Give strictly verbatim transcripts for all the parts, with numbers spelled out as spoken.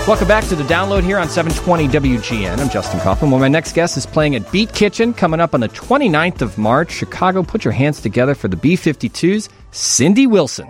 Welcome back to the download here on seven twenty W G N. I'm Justin Kaufman. Well, my next guest is playing at Beat Kitchen coming up on the twenty-ninth of March. Chicago, put your hands together for the B fifty-twos, Cindy Wilson.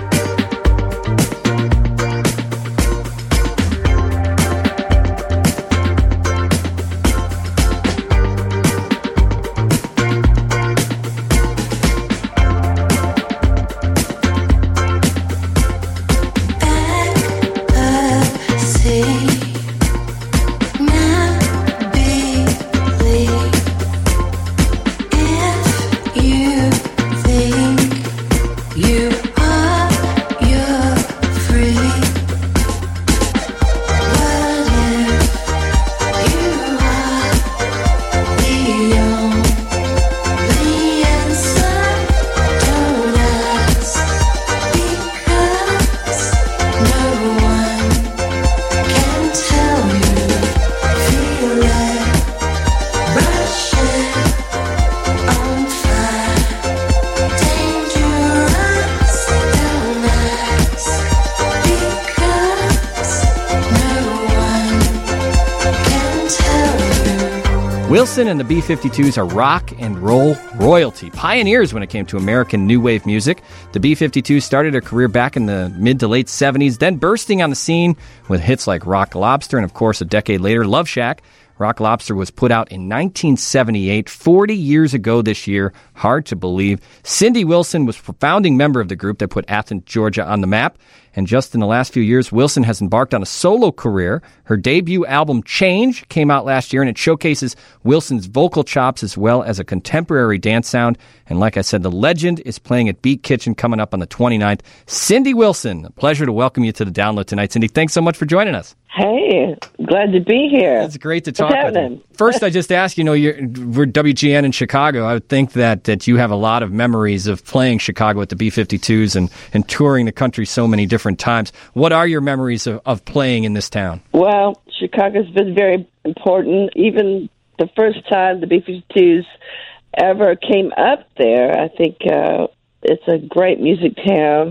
Wilson and the B fifty-twos are rock and roll royalty, pioneers when it came to American new wave music. The B fifty-twos started a career back in the mid to late seventies, then bursting on the scene with hits like Rock Lobster and, of course, a decade later, Love Shack. Rock Lobster was put out in nineteen seventy-eight, forty years ago this year. Hard to believe. Cindy Wilson was a founding member of the group that put Athens, Georgia on the map. And just in the last few years, Wilson has embarked on a solo career. Her debut album, Change, came out last year, and it showcases Wilson's vocal chops as well as a contemporary dance sound. And like I said, the legend is playing at Beat Kitchen coming up on the twenty-ninth. Cindy Wilson, a pleasure to welcome you to the download tonight. Cindy, thanks so much for joining us. Hey, glad to be here. It's great to talk with you. First, I just asked, you know, you're, we're W G N in Chicago. I would think that, that you have a lot of memories of playing Chicago at the B fifty-twos and, and touring the country so many different times. What are your memories of, of playing in this town? Well, Chicago's been very important. Even the first time the B fifty-twos ever came up there, I think uh, it's a great music town.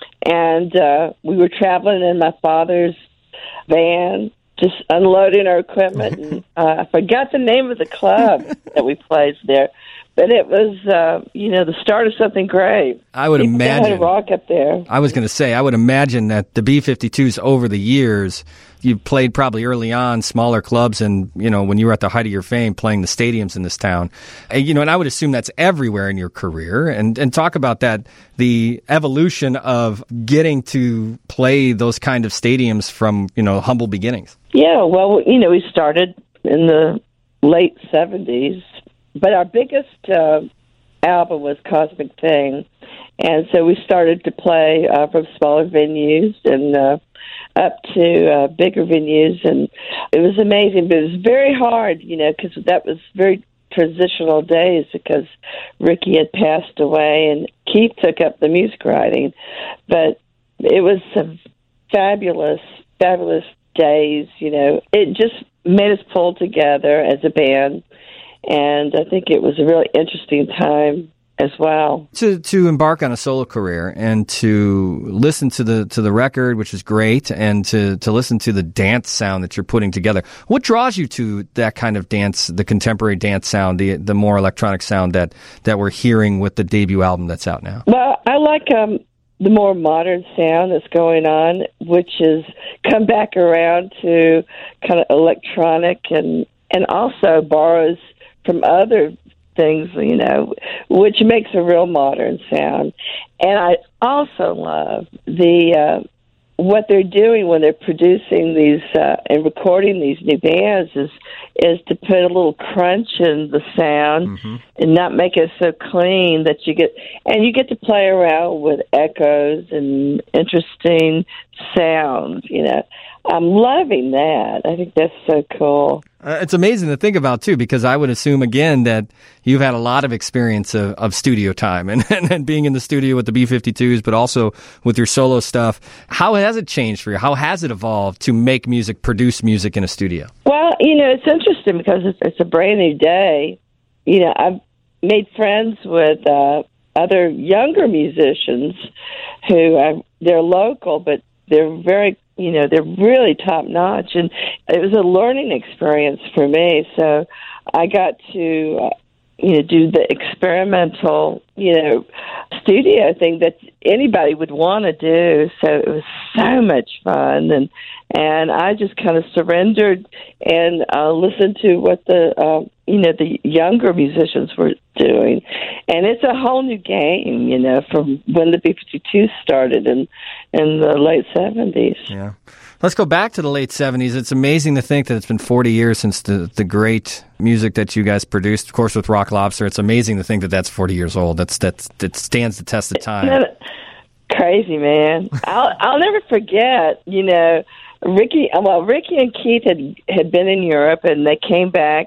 And uh, we were traveling in my father's van, just unloading our equipment. And, uh, I forgot the name of the club that we played there, but it was, uh, you know, the start of something great. I would People imagine. had a rock up there. I was going to say, I would imagine that the B fifty-twos over the years, you played probably early on smaller clubs and, you know, when you were at the height of your fame, playing the stadiums in this town. And, you know, and I would assume that's everywhere in your career. And, and talk about that, the evolution of getting to play those kind of stadiums from, you know, humble beginnings. Yeah, well, you know, we started in the late seventies, but our biggest uh, album was Cosmic Thing. And so we started to play uh, from smaller venues and uh, up to uh, bigger venues. And it was amazing, but it was very hard, you know, because that was very transitional days because Ricky had passed away and Keith took up the music writing. But it was some fabulous, fabulous days, you know. It just made us pull together as a band. And I think it was a really interesting time as well. To to embark on a solo career and to listen to the to the record, which is great, and to, to listen to the dance sound that you're putting together. What draws you to that kind of dance, the contemporary dance sound, the the more electronic sound that, that we're hearing with the debut album that's out now? Well, I like um, the more modern sound that's going on, which is come back around to kind of electronic and, and also borrows from other things, you know, which makes a real modern sound. And I also love the uh, what they're doing when they're producing these uh, and recording these new bands is is to put a little crunch in the sound mm-hmm. and not make it so clean that you get and you get to play around with echoes and interesting sounds. You know, I'm loving that. I think that's so cool. Uh, it's amazing to think about, too, because I would assume, again, that you've had a lot of experience of, of studio time and, and, and being in the studio with the B fifty-twos, but also with your solo stuff. How has it changed for you? How has it evolved to make music, produce music in a studio? Well, you know, it's interesting because it's, it's a brand new day. You know, I've made friends with uh, other younger musicians who are, they're local, but they're very You know, they're really top notch, and it was a learning experience for me. So I got to, uh, you know, do the experimental, you know, studio thing that anybody would want to do. So it was so much fun, and and I just kind of surrendered and uh, listened to what the, uh, you know, the younger musicians were doing. And it's a whole new game, you know, from when the B fifty-twos started in, in the late seventies. Yeah. Let's go back to the late seventies. It's amazing to think that it's been forty years since the, the great music that you guys produced, of course, with Rock Lobster. It's amazing to think that that's forty years old. That's, that's, that stands the test of time. Crazy, man. I'll, I'll never forget, you know, Ricky, well, Ricky and Keith had, had been in Europe, and they came back,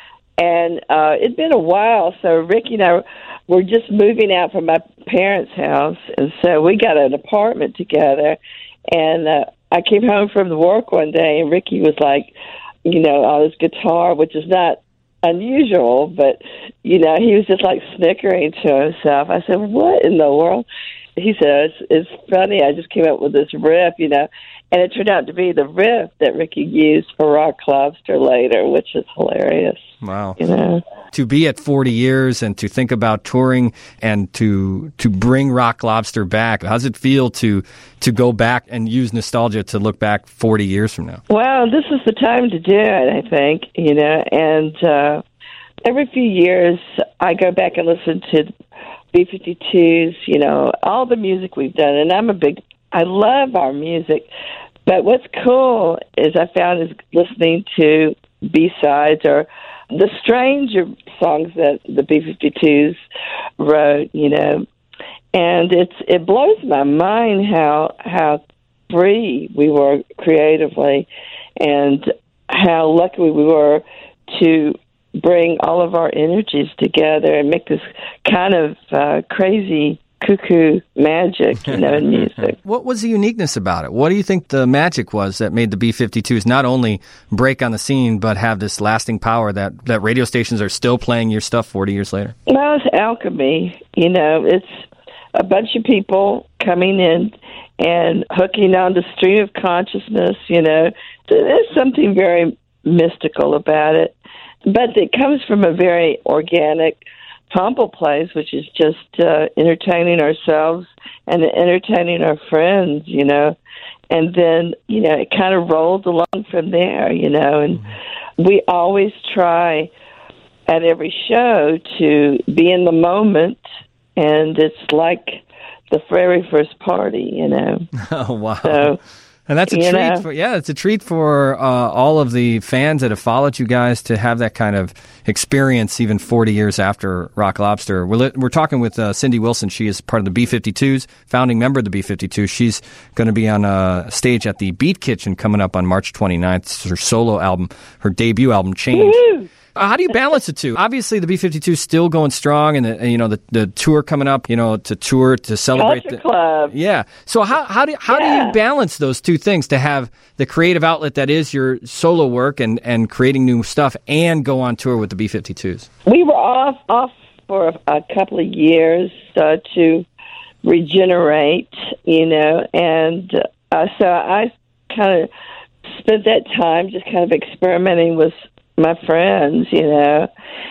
and uh, it'd been a while, so Ricky and I were just moving out from my parents' house, and so we got an apartment together, and uh, I came home from the work one day, and Ricky was like, you know, on his guitar, which is not unusual, but, you know, he was just like snickering to himself. I said, what in the world? He said, it's, it's funny, I just came up with this riff, you know, and it turned out to be the riff that Ricky used for Rock Lobster later, which is hilarious. Wow. You know? To be at forty years and to think about touring and to to bring Rock Lobster back, how does it feel to to go back and use nostalgia to look back forty years from now? Well, this is the time to do it, I think, you know, and uh, every few years I go back and listen to B fifty-twos, you know, all the music we've done, and I'm a big, I love our music, but what's cool is I found is listening to B-sides or the stranger songs that the B fifty-twos wrote, you know, and it's it blows my mind how how free we were creatively, and how lucky we were to bring all of our energies together and make this kind of uh, crazy cuckoo magic, you know, in music. What was the uniqueness about it? What do you think the magic was that made the B fifty-twos not only break on the scene, but have this lasting power that, that radio stations are still playing your stuff forty years later? Well, it's alchemy. You know, it's a bunch of people coming in and hooking on the stream of consciousness, you know. There's something very mystical about it. But it comes from a very organic, humble place, which is just uh, entertaining ourselves and entertaining our friends, you know. And then, you know, it kind of rolled along from there, you know. And mm-hmm. we always try at every show to be in the moment, and it's like the very first party, you know. Oh, wow. So, and that's a you treat know? for yeah, it's a treat for uh, all of the fans that have followed you guys to have that kind of experience even forty years after Rock Lobster. We're li- we're talking with uh, Cindy Wilson. She is part of the B fifty-twos, founding member of the B fifty-twos. She's going to be on a stage at the Beat Kitchen coming up on March twenty-ninth. It's her solo album, her debut album, Change. Woo-hoo! Uh, how do you balance the two? Obviously, the B fifty-two is still going strong, and, the, and you know the, the tour coming up. You know, to tour to celebrate Culture the Club. Yeah. So how how do how yeah. do you balance those two things to have the creative outlet that is your solo work and, and creating new stuff, and go on tour with the B fifty-twos? We were off off for a, a couple of years uh, to regenerate, you know, and uh, so I kind of spent that time just kind of experimenting with my friends, you know,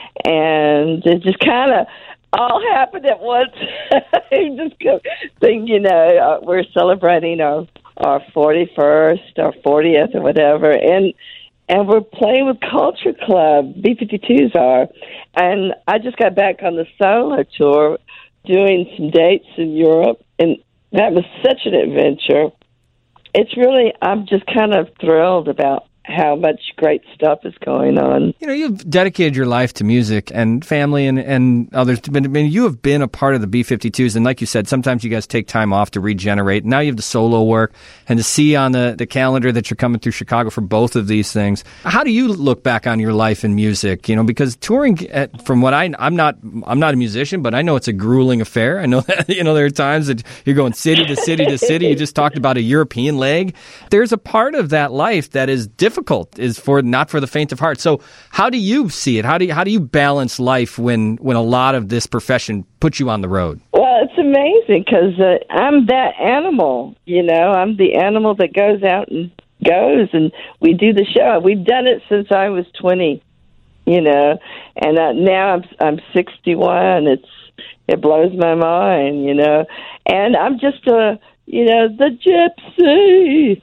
and it just kind of all happened at once. Just think, you know, uh, we're celebrating our our forty-first, our fortieth, or whatever, and and we're playing with Culture Club. B fifty-twos are, and I just got back on the solo tour, doing some dates in Europe, and that was such an adventure. It's really, I'm just kind of thrilled about how much great stuff is going on. You know, you've dedicated your life to music and family and, and others. But I mean, you have been a part of the B fifty-twos, and like you said, sometimes you guys take time off to regenerate. Now you have the solo work, and to see on the, the calendar that you're coming through Chicago for both of these things. How do you look back on your life in music? You know, because touring, at, from what I, I'm not, I'm not a musician, but I know it's a grueling affair. I know that, you know, there are times that you're going city to city to city. You just talked about a European leg. There's a part of that life that is difficult. Difficult is for not for the faint of heart. So, how do you see it? How do you, how do you balance life when when a lot of this profession puts you on the road? Well, it's a amazing because uh, I'm that animal, you know. I'm the animal that goes out and goes, and we do the show. We've done it since I was twenty, you know, and uh, now I'm I'm sixty-one. It's it blows my mind, you know, and I'm just a you know the gypsy.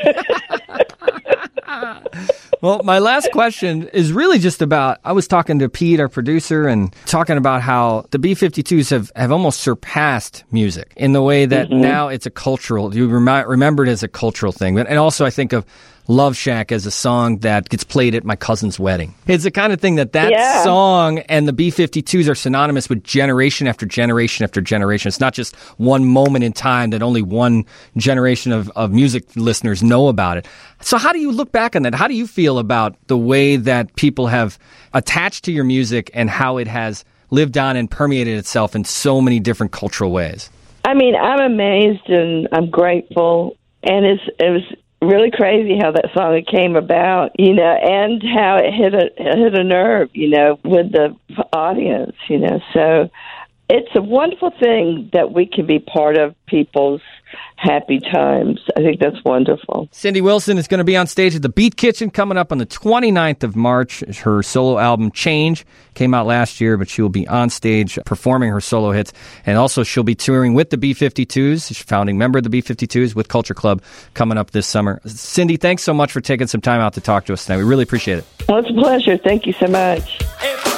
Well, my last question is really just about, I was talking to Pete, our producer, and talking about how the B fifty-twos have, have almost surpassed music in the way that mm-hmm. now it's a cultural, you rem- remember it as a cultural thing. And also I think of Love Shack as a song that gets played at my cousin's wedding. It's the kind of thing that that yeah. song and the B fifty-twos are synonymous with generation after generation after generation. It's not just one moment in time that only one generation of, of music listeners know about it. So how do you look back on that? How do you feel about the way that people have attached to your music and how it has lived on and permeated itself in so many different cultural ways? I mean, I'm amazed and I'm grateful. And it's, it was really crazy how that song came about, you know, and how it hit a it hit a nerve, you know, with the audience, you know. So it's a wonderful thing that we can be part of people's happy times. I think that's wonderful. Cindy Wilson is going to be on stage at the Beat Kitchen coming up on the twenty-ninth of March. Her solo album, Change, came out last year, but she will be on stage performing her solo hits. And also she'll be touring with the B fifty-twos. She's a founding member of the B fifty-twos with Culture Club coming up this summer. Cindy, thanks so much for taking some time out to talk to us tonight. We really appreciate it. Well, it's a pleasure. Thank you so much.